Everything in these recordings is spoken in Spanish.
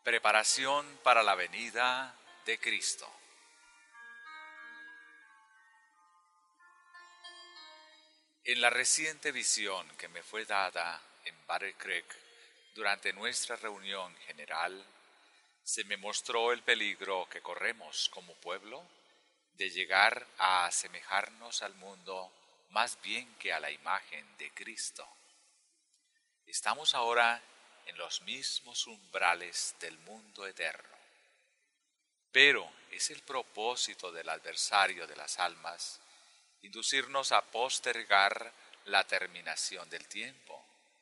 Preparación para la venida de Cristo. En la reciente visión que me fue dada en Battle Creek durante nuestra reunión general, se me mostró el peligro que corremos como pueblo de llegar a asemejarnos al mundo más bien que a la imagen de Cristo. Estamos ahora en los mismos umbrales del mundo eterno, pero es el propósito del adversario de las almas inducirnos a postergar la terminación del tiempo.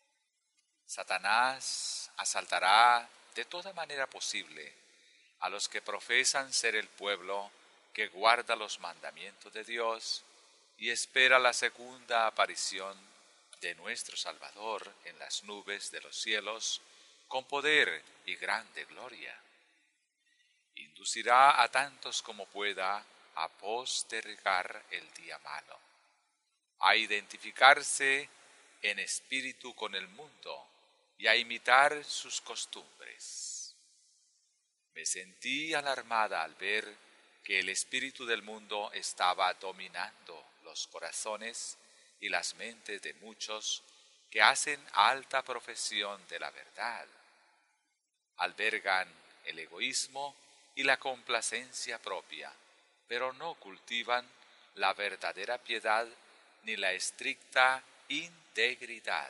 Satanás asaltará de toda manera posible a los que profesan ser el pueblo que guarda los mandamientos de Dios y espera la segunda aparición de nuestro Salvador en las nubes de los cielos con poder y grande gloria. Inducirá a tantos como pueda a postergar el día malo, a identificarse en espíritu con el mundo y a imitar sus costumbres. Me sentí alarmada al ver que el espíritu del mundo estaba dominando los corazones y las mentes de muchos que hacen alta profesión de la verdad. Albergan el egoísmo y la complacencia propia, pero no cultivan la verdadera piedad ni la estricta integridad.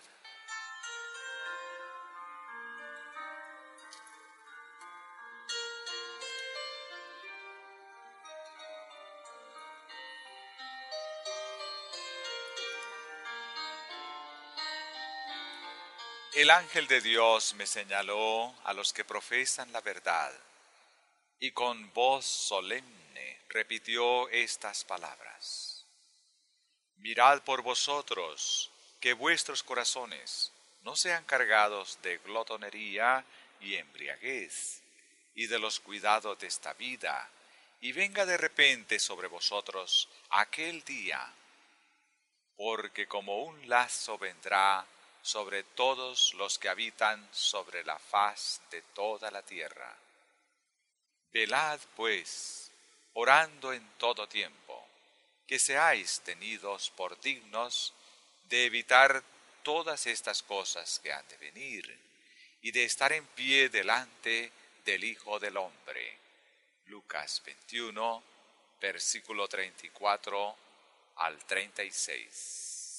El ángel de Dios me señaló a los que profesan la verdad y con voz solemne repitió estas palabras: Mirad por vosotros que vuestros corazones no sean cargados de glotonería y embriaguez y de los cuidados de esta vida, y venga de repente sobre vosotros aquel día, porque como un lazo vendrá sobre todos los que habitan sobre la faz de toda la tierra. Velad, pues, orando en todo tiempo, que seáis tenidos por dignos de evitar todas estas cosas que han de venir, y de estar en pie delante del Hijo del Hombre. Lucas 21, versículo 34 al 36.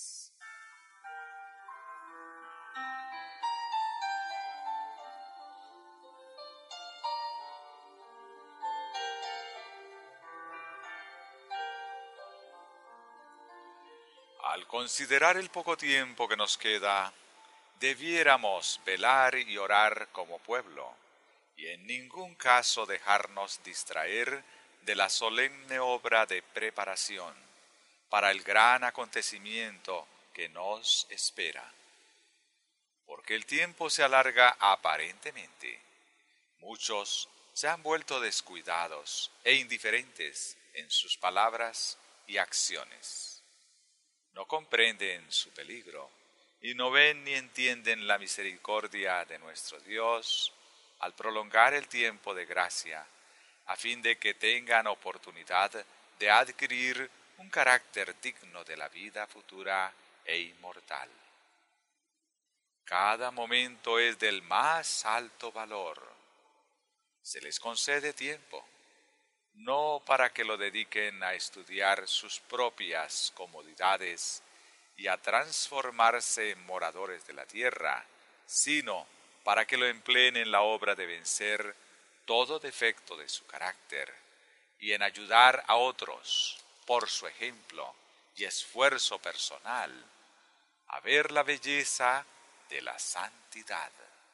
Al considerar el poco tiempo que nos queda, debiéramos velar y orar como pueblo, y en ningún caso dejarnos distraer de la solemne obra de preparación para el gran acontecimiento que nos espera. Porque el tiempo se alarga aparentemente. Muchos se han vuelto descuidados e indiferentes en sus palabras y acciones. No comprenden su peligro y no ven ni entienden la misericordia de nuestro Dios al prolongar el tiempo de gracia, a fin de que tengan oportunidad de adquirir un carácter digno de la vida futura e inmortal. Cada momento es del más alto valor. Se les concede tiempo, no para que lo dediquen a estudiar sus propias comodidades y a transformarse en moradores de la tierra, sino para que lo empleen en la obra de vencer todo defecto de su carácter y en ayudar a otros, por su ejemplo y esfuerzo personal, a ver la belleza de la santidad.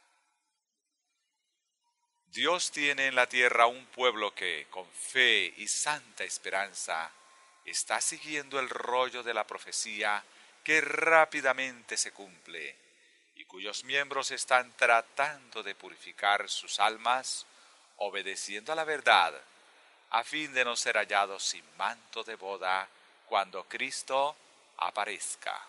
Dios tiene en la tierra un pueblo que, con fe y santa esperanza, está siguiendo el rollo de la profecía que rápidamente se cumple y cuyos miembros están tratando de purificar sus almas, obedeciendo a la verdad, a fin de no ser hallados sin manto de boda cuando Cristo aparezca.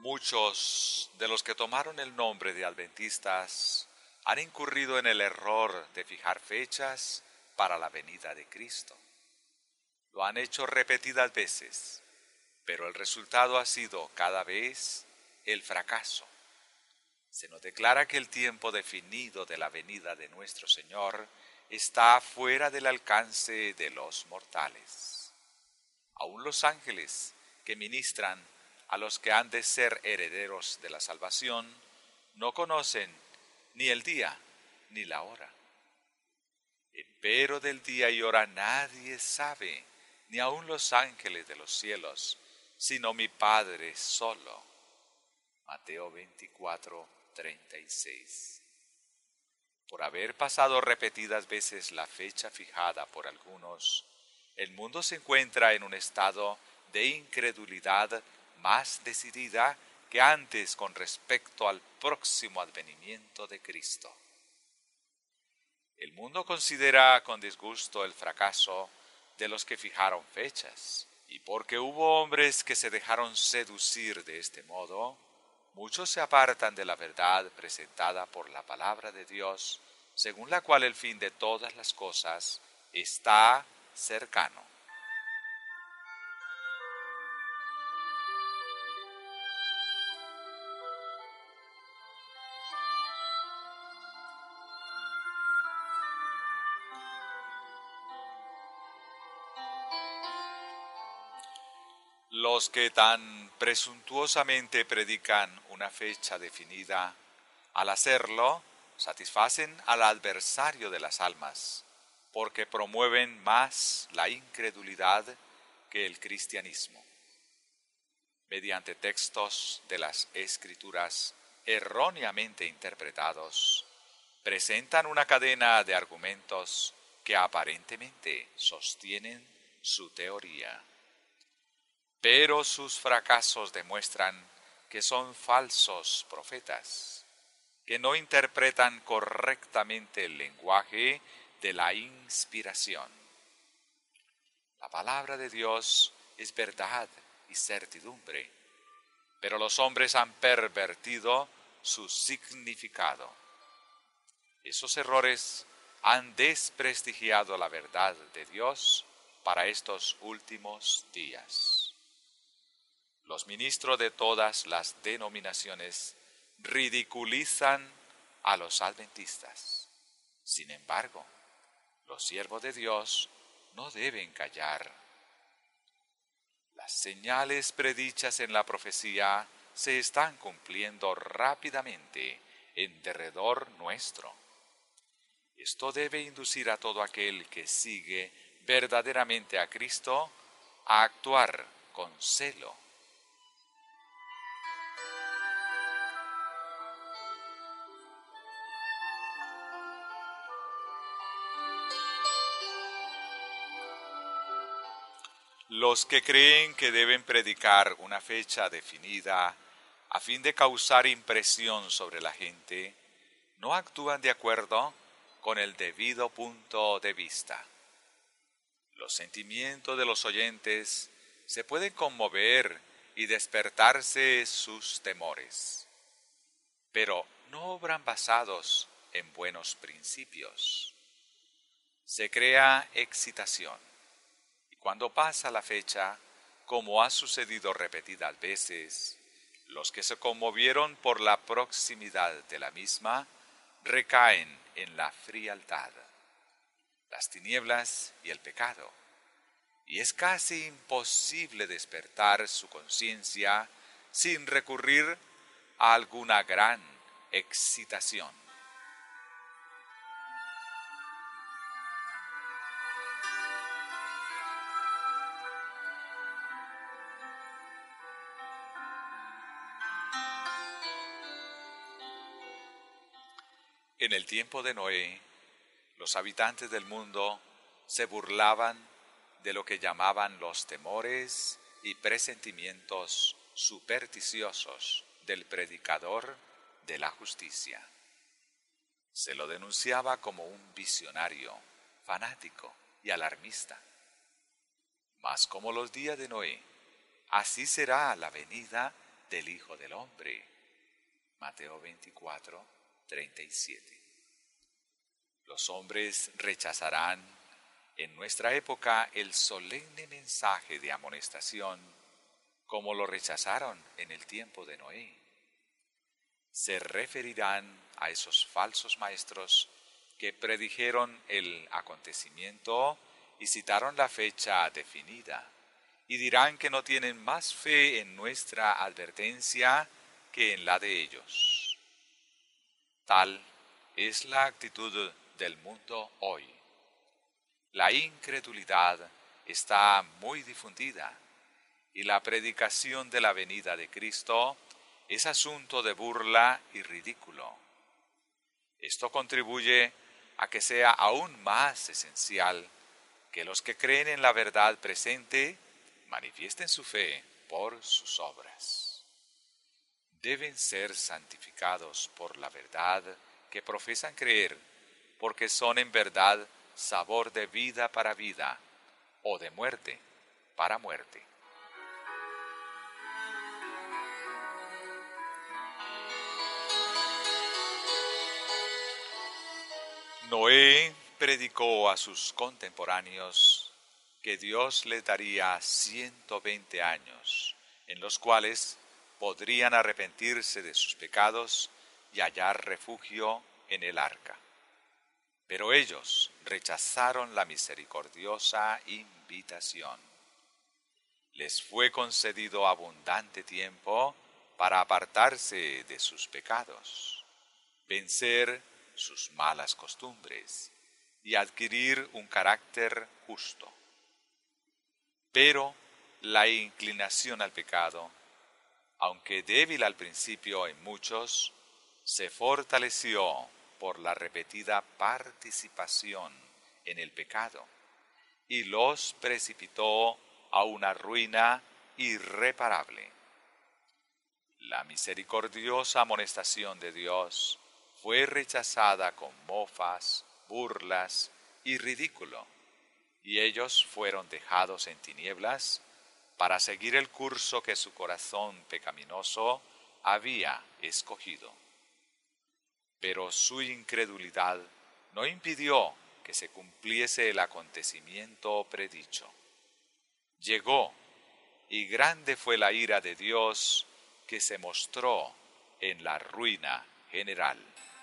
Muchos de los que tomaron el nombre de adventistas han incurrido en el error de fijar fechas para la venida de Cristo. Lo han hecho repetidas veces, pero el resultado ha sido cada vez el fracaso. Se nos declara que el tiempo definido de la venida de nuestro Señor está fuera del alcance de los mortales. Aún los ángeles que ministran a los que han de ser herederos de la salvación no conocen ni el día ni la hora. Empero del día y hora nadie sabe, ni aun los ángeles de los cielos, sino mi Padre solo. Mateo 24:36. Por haber pasado repetidas veces la fecha fijada por algunos, el mundo se encuentra en un estado de incredulidad más decidida que antes con respecto al próximo advenimiento de Cristo. El mundo considera con disgusto el fracaso de los que fijaron fechas, y porque hubo hombres que se dejaron seducir de este modo, muchos se apartan de la verdad presentada por la palabra de Dios, según la cual el fin de todas las cosas está cercano. Los que tan presuntuosamente predican una fecha definida, al hacerlo, satisfacen al adversario de las almas, porque promueven más la incredulidad que el cristianismo. Mediante textos de las Escrituras erróneamente interpretados, presentan una cadena de argumentos que aparentemente sostienen su teoría. Pero sus fracasos demuestran que son falsos profetas, que no interpretan correctamente el lenguaje de la inspiración. La palabra de Dios es verdad y certidumbre, pero los hombres han pervertido su significado. Esos errores han desprestigiado la verdad de Dios para estos últimos días. Los ministros de todas las denominaciones ridiculizan a los adventistas. Sin embargo, los siervos de Dios no deben callar. Las señales predichas en la profecía se están cumpliendo rápidamente en derredor nuestro. Esto debe inducir a todo aquel que sigue verdaderamente a Cristo a actuar con celo. Los que creen que deben predicar una fecha definida a fin de causar impresión sobre la gente, no actúan de acuerdo con el debido punto de vista. Los sentimientos de los oyentes se pueden conmover y despertarse sus temores, pero no obran basados en buenos principios. Se crea excitación. Cuando pasa la fecha, como ha sucedido repetidas veces, los que se conmovieron por la proximidad de la misma recaen en la frialdad, las tinieblas y el pecado, y es casi imposible despertar su conciencia sin recurrir a alguna gran excitación. En el tiempo de Noé, los habitantes del mundo se burlaban de lo que llamaban los temores y presentimientos supersticiosos del predicador de la justicia. Se lo denunciaba como un visionario, fanático y alarmista. Mas como los días de Noé, así será la venida del Hijo del Hombre. Mateo 24, 37. Los hombres rechazarán en nuestra época el solemne mensaje de amonestación, como lo rechazaron en el tiempo de Noé. Se referirán a esos falsos maestros que predijeron el acontecimiento y citaron la fecha definida, y dirán que no tienen más fe en nuestra advertencia que en la de ellos. Tal es la actitud del mundo hoy. La incredulidad está muy difundida y la predicación de la venida de Cristo es asunto de burla y ridículo. Esto contribuye a que sea aún más esencial que los que creen en la verdad presente manifiesten su fe por sus obras. Deben ser santificados por la verdad que profesan creer, porque son en verdad sabor de vida para vida o de muerte para muerte. Noé predicó a sus contemporáneos que Dios les daría 120 años, en los cuales podrían arrepentirse de sus pecados y hallar refugio en el arca. Pero ellos rechazaron la misericordiosa invitación. Les fue concedido abundante tiempo para apartarse de sus pecados, vencer sus malas costumbres y adquirir un carácter justo. Pero la inclinación al pecado, aunque débil al principio en muchos, se fortaleció por la repetida participación en el pecado y los precipitó a una ruina irreparable. La misericordiosa amonestación de Dios fue rechazada con mofas, burlas y ridículo, y ellos fueron dejados en tinieblas para seguir el curso que su corazón pecaminoso había escogido. Pero su incredulidad no impidió que se cumpliese el acontecimiento predicho. Llegó, y grande fue la ira de Dios que se mostró en la ruina general.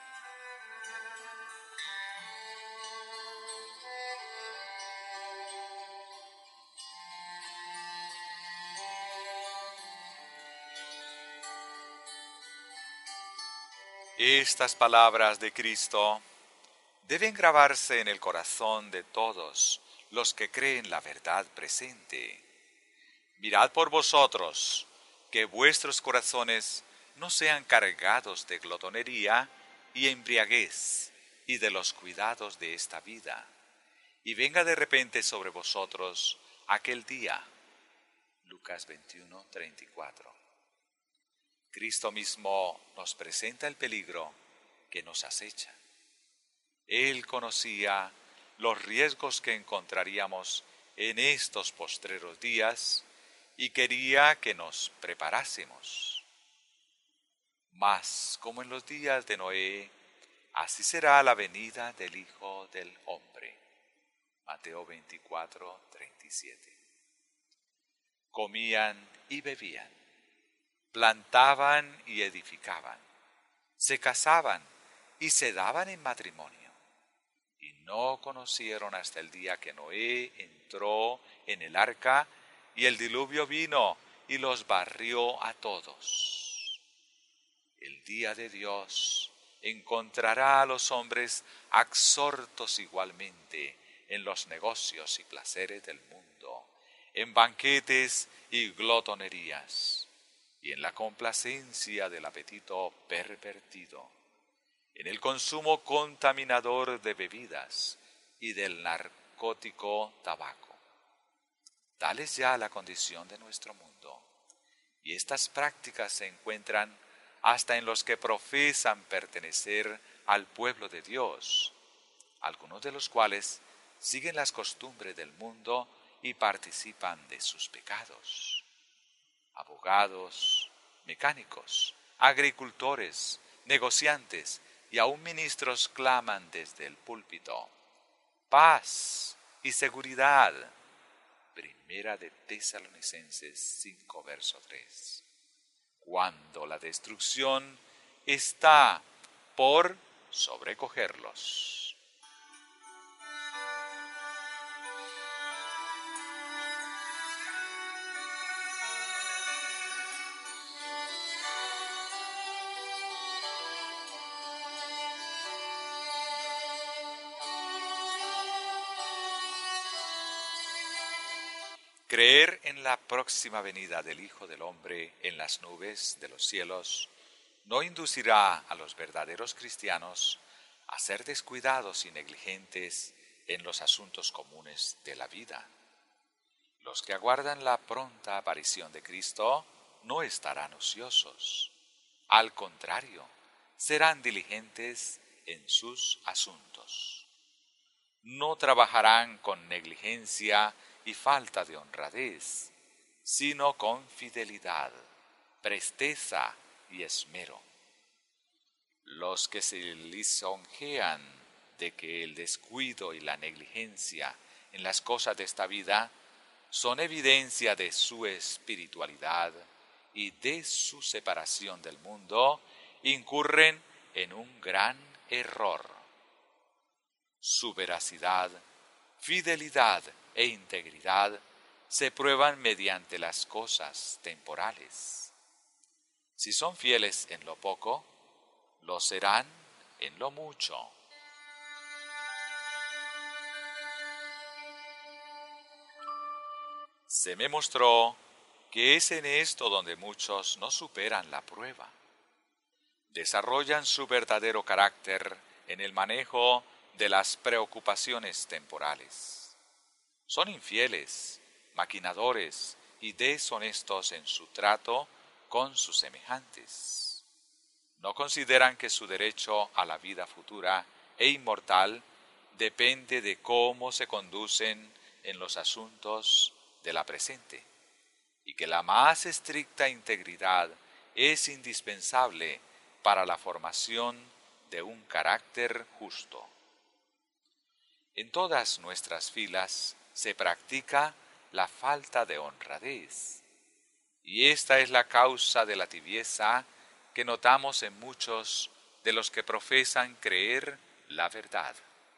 Estas palabras de Cristo deben grabarse en el corazón de todos los que creen la verdad presente. Mirad por vosotros, que vuestros corazones no sean cargados de glotonería y embriaguez y de los cuidados de esta vida, y venga de repente sobre vosotros aquel día. Lucas 21, 34. Cristo mismo nos presenta el peligro que nos acecha. Él conocía los riesgos que encontraríamos en estos postreros días y quería que nos preparásemos. Mas, como en los días de Noé, así será la venida del Hijo del Hombre. Mateo 24, 37. Comían y bebían, plantaban y edificaban, se casaban y se daban en matrimonio, y no conocieron hasta el día que Noé entró en el arca y el diluvio vino y los barrió a todos. El día de Dios encontrará a los hombres absortos igualmente en los negocios y placeres del mundo, en banquetes y glotonerías, y en la complacencia del apetito pervertido, en el consumo contaminador de bebidas y del narcótico tabaco. Tal es ya la condición de nuestro mundo, y estas prácticas se encuentran hasta en los que profesan pertenecer al pueblo de Dios, algunos de los cuales siguen las costumbres del mundo y participan de sus pecados. Abogados, mecánicos, agricultores, negociantes y aun ministros claman desde el púlpito: paz y seguridad. Primera de Tesalonicenses 5, verso 3. Cuando la destrucción está por sobrecogerlos. Creer en la próxima venida del Hijo del Hombre en las nubes de los cielos no inducirá a los verdaderos cristianos a ser descuidados y negligentes en los asuntos comunes de la vida. Los que aguardan la pronta aparición de Cristo no estarán ociosos. Al contrario, serán diligentes en sus asuntos. No trabajarán con negligencia y falta de honradez, sino con fidelidad, presteza y esmero. Los que se lisonjean de que el descuido y la negligencia en las cosas de esta vida son evidencia de su espiritualidad y de su separación del mundo, incurren en un gran error. Su veracidad, fidelidad e integridad se prueban mediante las cosas temporales. Si son fieles en lo poco, lo serán en lo mucho. Se me mostró que es en esto donde muchos no superan la prueba. Desarrollan su verdadero carácter en el manejo de las preocupaciones temporales. Son infieles, maquinadores y deshonestos en su trato con sus semejantes. No consideran que su derecho a la vida futura e inmortal depende de cómo se conducen en los asuntos de la presente, y que la más estricta integridad es indispensable para la formación de un carácter justo. En todas nuestras filas se practica la falta de honradez, y esta es la causa de la tibieza que notamos en muchos de los que profesan creer la verdad.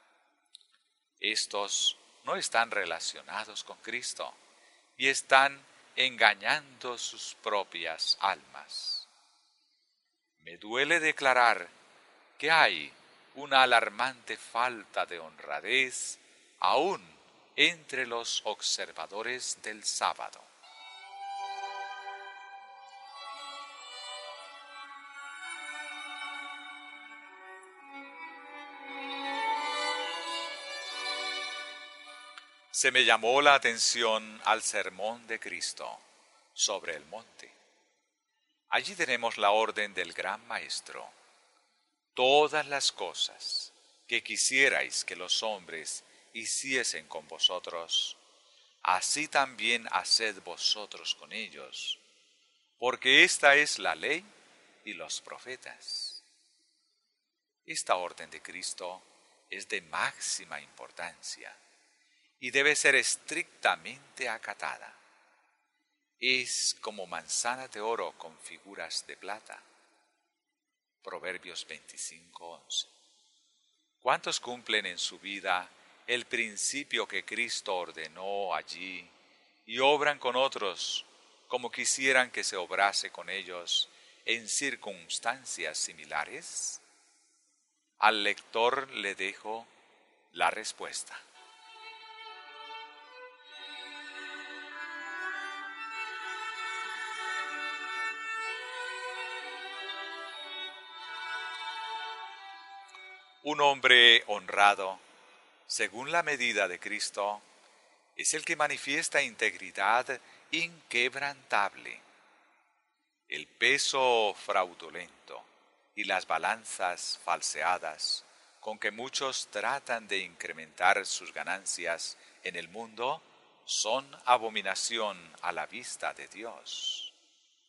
Estos no están relacionados con Cristo y están engañando sus propias almas. Me duele declarar que hay una alarmante falta de honradez aún entre los observadores del sábado. Se me llamó la atención al sermón de Cristo sobre el monte. Allí tenemos la orden del gran Maestro: todas las cosas que quisierais que los hombres hiciesen con vosotros, así también haced vosotros con ellos, porque esta es la ley y los profetas. Esta orden de Cristo es de máxima importancia y debe ser estrictamente acatada. Es como manzana de oro con figuras de plata. Proverbios 25:11. ¿Cuántos cumplen en su vida el principio que Cristo ordenó allí y obran con otros como quisieran que se obrase con ellos en circunstancias similares? Al lector le dejo la respuesta. Un hombre honrado, según la medida de Cristo, es el que manifiesta integridad inquebrantable. El peso fraudulento y las balanzas falseadas con que muchos tratan de incrementar sus ganancias en el mundo son abominación a la vista de Dios.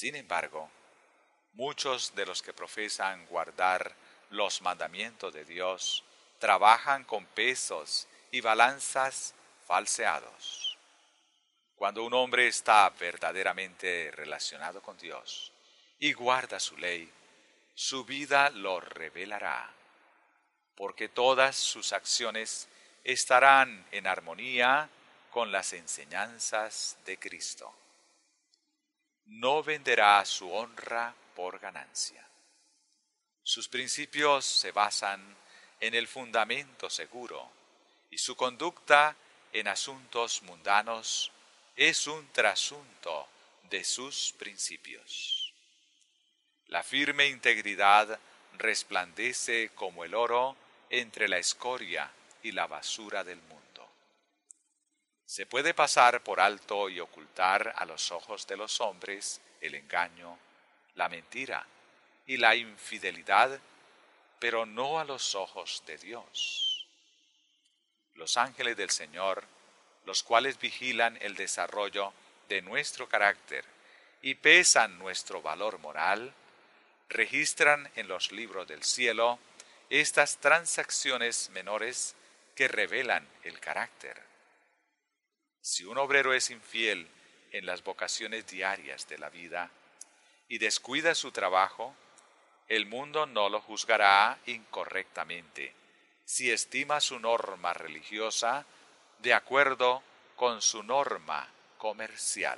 Sin embargo, muchos de los que profesan guardar los mandamientos de Dios trabajan con pesos y balanzas falseados. Cuando un hombre está verdaderamente relacionado con Dios y guarda su ley, su vida lo revelará, porque todas sus acciones estarán en armonía con las enseñanzas de Cristo. No venderá su honra por ganancia. Sus principios se basan en el fundamento seguro y su conducta en asuntos mundanos es un trasunto de sus principios. La firme integridad resplandece como el oro entre la escoria y la basura del mundo. Se puede pasar por alto y ocultar a los ojos de los hombres el engaño, la mentira y la infidelidad, pero no a los ojos de Dios. Los ángeles del Señor, los cuales vigilan el desarrollo de nuestro carácter y pesan nuestro valor moral, registran en los libros del cielo estas transacciones menores que revelan el carácter. Si un obrero es infiel en las vocaciones diarias de la vida y descuida su trabajo, el mundo no lo juzgará incorrectamente si estima su norma religiosa de acuerdo con su norma comercial.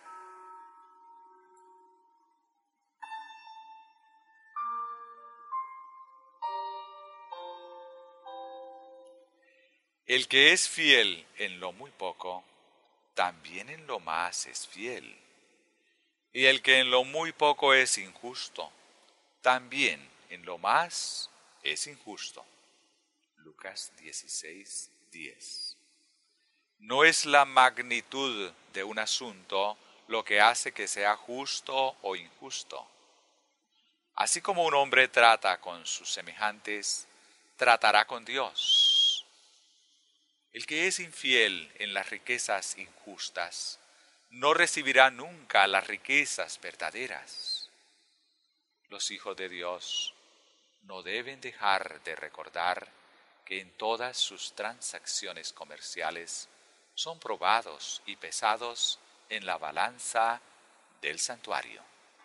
El que es fiel en lo muy poco, también en lo más es fiel. Y el que en lo muy poco es injusto, también en lo más es injusto. Lucas 16:10. No es la magnitud de un asunto lo que hace que sea justo o injusto. Así como un hombre trata con sus semejantes, tratará con Dios. El que es infiel en las riquezas injustas no recibirá nunca las riquezas verdaderas. Los hijos de Dios no deben dejar de recordar que en todas sus transacciones comerciales son probados y pesados en la balanza del santuario.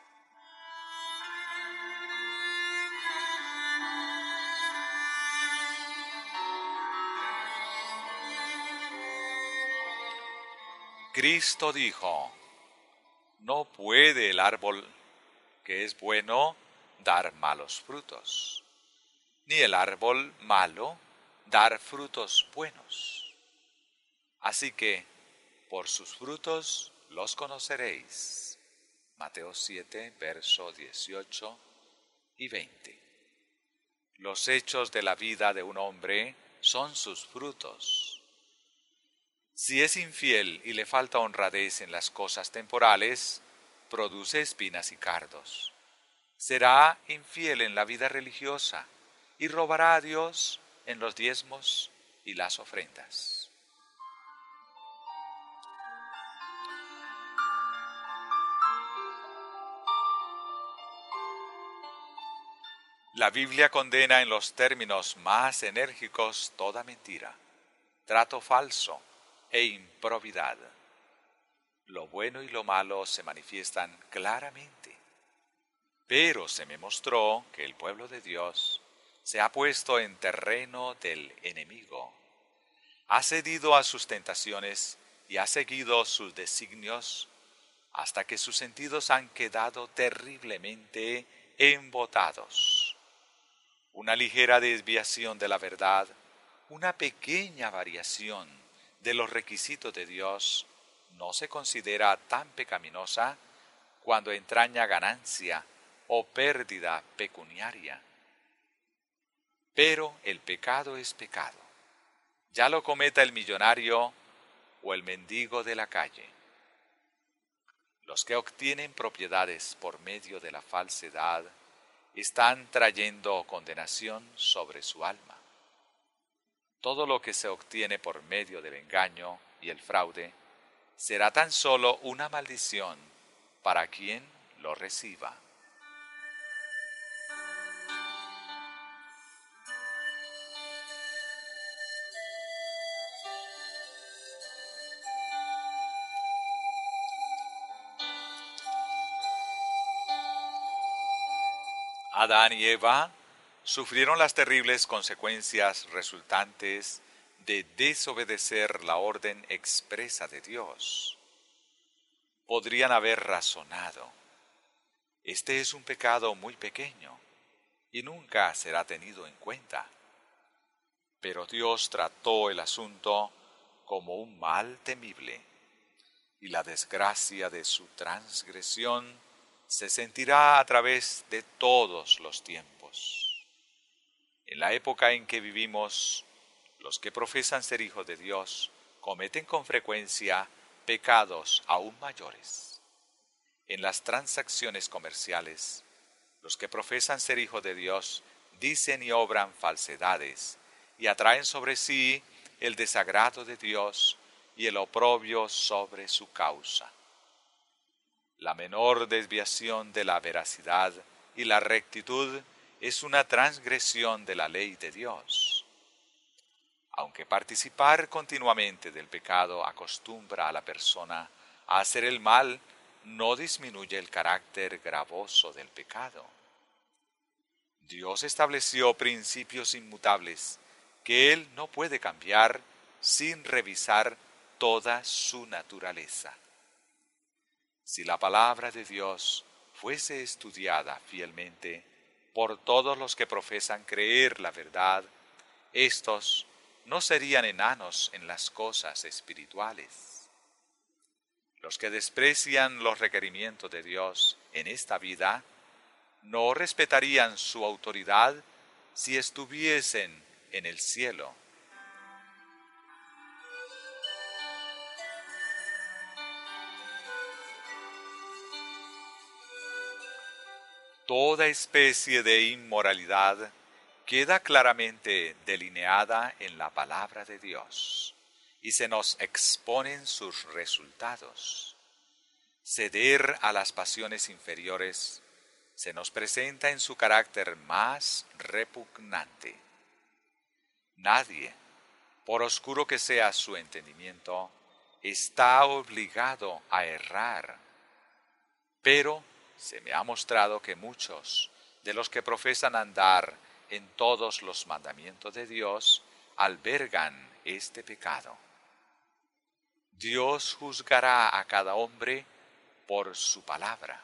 Cristo dijo: no puede el árbol que es bueno dar malos frutos, ni el árbol malo dar frutos buenos. Así que por sus frutos los conoceréis. Mateo 7, verso 18 y 20. Los hechos de la vida de un hombre son sus frutos. Si es infiel y le falta honradez en las cosas temporales, produce espinas y cardos. Será infiel en la vida religiosa y robará a Dios en los diezmos y las ofrendas. La Biblia condena en los términos más enérgicos toda mentira, trato falso e improbidad. Lo bueno y lo malo se manifiestan claramente. Pero se me mostró que el pueblo de Dios se ha puesto en terreno del enemigo. Ha cedido a sus tentaciones y ha seguido sus designios hasta que sus sentidos han quedado terriblemente embotados. Una ligera desviación de la verdad, una pequeña variación de los requisitos de Dios no se considera tan pecaminosa cuando entraña ganancia o pérdida pecuniaria. Pero el pecado es pecado, ya lo cometa el millonario o el mendigo de la calle. Los que obtienen propiedades por medio de la falsedad están trayendo condenación sobre su alma. Todo lo que se obtiene por medio del engaño y el fraude será tan solo una maldición para quien lo reciba. Adán y Eva sufrieron las terribles consecuencias resultantes de desobedecer la orden expresa de Dios. Podrían haber razonado: este es un pecado muy pequeño y nunca será tenido en cuenta. Pero Dios trató el asunto como un mal temible, y la desgracia de su transgresión se sentirá a través de todos los tiempos. En la época en que vivimos, los que profesan ser hijos de Dios cometen con frecuencia pecados aún mayores. En las transacciones comerciales, los que profesan ser hijos de Dios dicen y obran falsedades y atraen sobre sí el desagrado de Dios y el oprobio sobre su causa. La menor desviación de la veracidad y la rectitud es una transgresión de la ley de Dios. Aunque participar continuamente del pecado acostumbra a la persona a hacer el mal, no disminuye el carácter gravoso del pecado. Dios estableció principios inmutables que Él no puede cambiar sin revisar toda su naturaleza. Si la palabra de Dios fuese estudiada fielmente por todos los que profesan creer la verdad, estos no serían enanos en las cosas espirituales. Los que desprecian los requerimientos de Dios en esta vida no respetarían su autoridad si estuviesen en el cielo. Toda especie de inmoralidad queda claramente delineada en la palabra de Dios y se nos exponen sus resultados. Ceder a las pasiones inferiores se nos presenta en su carácter más repugnante. Nadie, por oscuro que sea su entendimiento, está obligado a errar, pero se me ha mostrado que muchos de los que profesan andar en todos los mandamientos de Dios albergan este pecado. Dios juzgará a cada hombre por su palabra.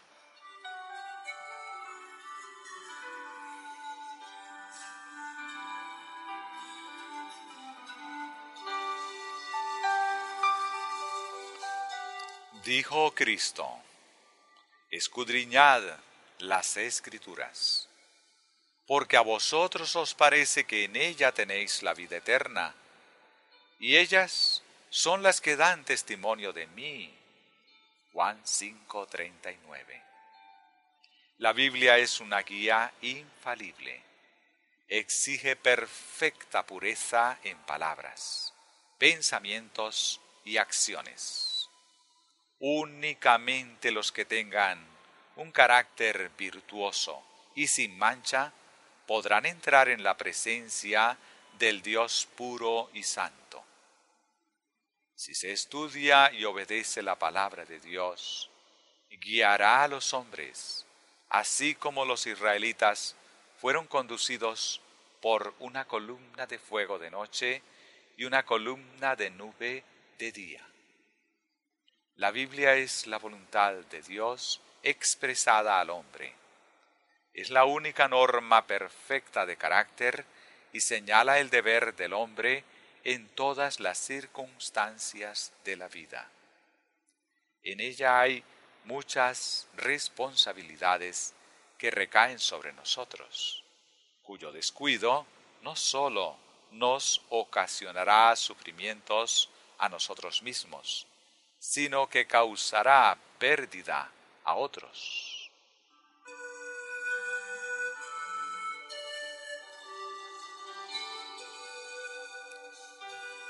Dijo Cristo: escudriñad las Escrituras, porque a vosotros os parece que en ella tenéis la vida eterna, y ellas son las que dan testimonio de mí. Juan 5:39. La Biblia es una guía infalible. Exige perfecta pureza en palabras, pensamientos y acciones. Únicamente los que tengan un carácter virtuoso y sin mancha podrán entrar en la presencia del Dios puro y santo. Si se estudia y obedece la palabra de Dios, guiará a los hombres, así como los israelitas fueron conducidos por una columna de fuego de noche y una columna de nube de día. La Biblia es la voluntad de Dios expresada al hombre. Es la única norma perfecta de carácter y señala el deber del hombre en todas las circunstancias de la vida. En ella hay muchas responsabilidades que recaen sobre nosotros, cuyo descuido no solo nos ocasionará sufrimientos a nosotros mismos, sino que causará pérdida a otros.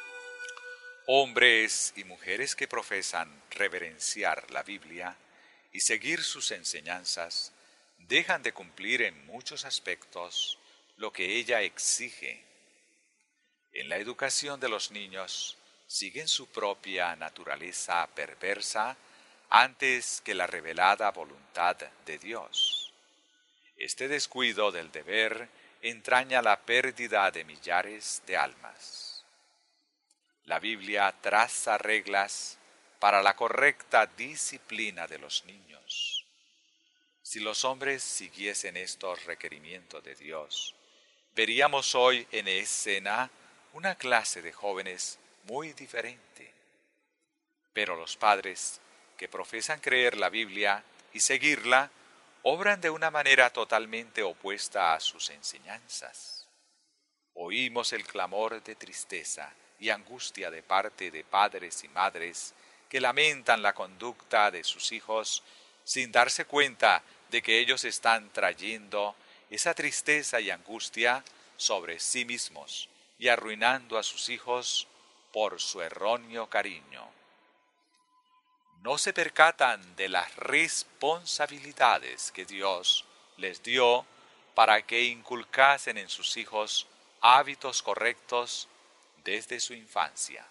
Hombres y mujeres que profesan reverenciar la Biblia y seguir sus enseñanzas, dejan de cumplir en muchos aspectos lo que ella exige. En la educación de los niños, siguen su propia naturaleza perversa antes que la revelada voluntad de Dios. Este descuido del deber entraña la pérdida de millares de almas. La Biblia traza reglas para la correcta disciplina de los niños. Si los hombres siguiesen estos requerimientos de Dios, veríamos hoy en escena una clase de jóvenes muy diferente. Pero los padres que profesan creer la Biblia y seguirla, obran de una manera totalmente opuesta a sus enseñanzas. Oímos el clamor de tristeza y angustia de parte de padres y madres que lamentan la conducta de sus hijos sin darse cuenta de que ellos están trayendo esa tristeza y angustia sobre sí mismos y arruinando a sus hijos por su erróneo cariño. No se percatan de las responsabilidades que Dios les dio para que inculcasen en sus hijos hábitos correctos desde su infancia.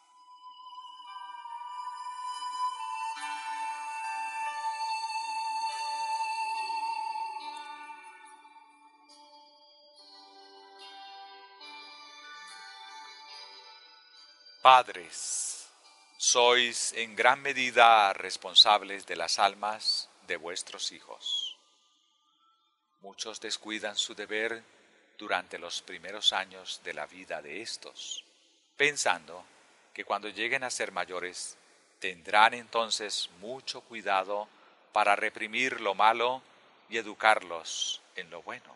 Padres, sois en gran medida responsables de las almas de vuestros hijos. Muchos descuidan su deber durante los primeros años de la vida de estos, pensando que cuando lleguen a ser mayores tendrán entonces mucho cuidado para reprimir lo malo y educarlos en lo bueno.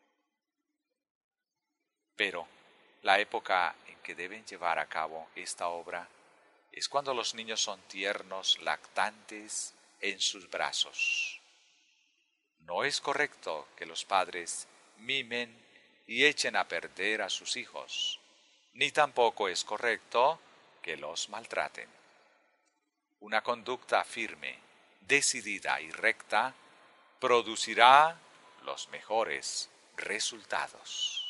Pero la época en que deben llevar a cabo esta obra es cuando los niños son tiernos, lactantes en sus brazos. No es correcto que los padres mimen y echen a perder a sus hijos, ni tampoco es correcto que los maltraten. Una conducta firme, decidida y recta producirá los mejores resultados.